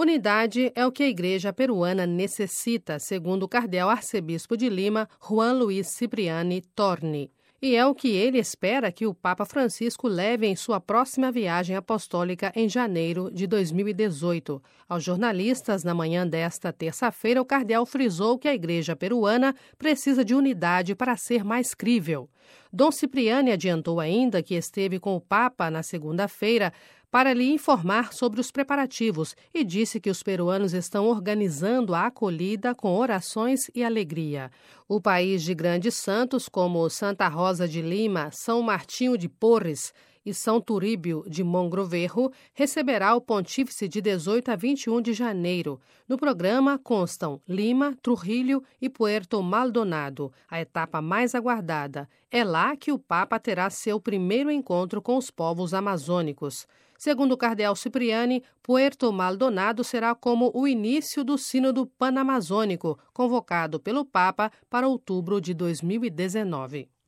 Unidade é o que a Igreja peruana necessita, segundo o cardeal arcebispo de Lima, Juan Luiz Cipriani Torni. E é o que ele espera que o Papa Francisco leve em sua próxima viagem apostólica em janeiro de 2018. Aos jornalistas, na manhã desta terça-feira, o cardeal frisou que a Igreja peruana precisa de unidade para ser mais crível. Dom Cipriani adiantou ainda que esteve com o Papa na segunda-feira para lhe informar sobre os preparativos e disse que os peruanos estão organizando a acolhida com orações e alegria. O país de grandes santos, como Santa Rosa de Lima, São Martinho de Porres e São Turíbio de Mogrovejo, receberá o pontífice de 18 a 21 de janeiro. No programa constam Lima, Trujillo e Puerto Maldonado, a etapa mais aguardada. É lá que o Papa terá seu primeiro encontro com os povos amazônicos. Segundo o cardeal Cipriani, Puerto Maldonado será como o início do Sínodo Panamazônico, convocado pelo Papa para outubro de 2019.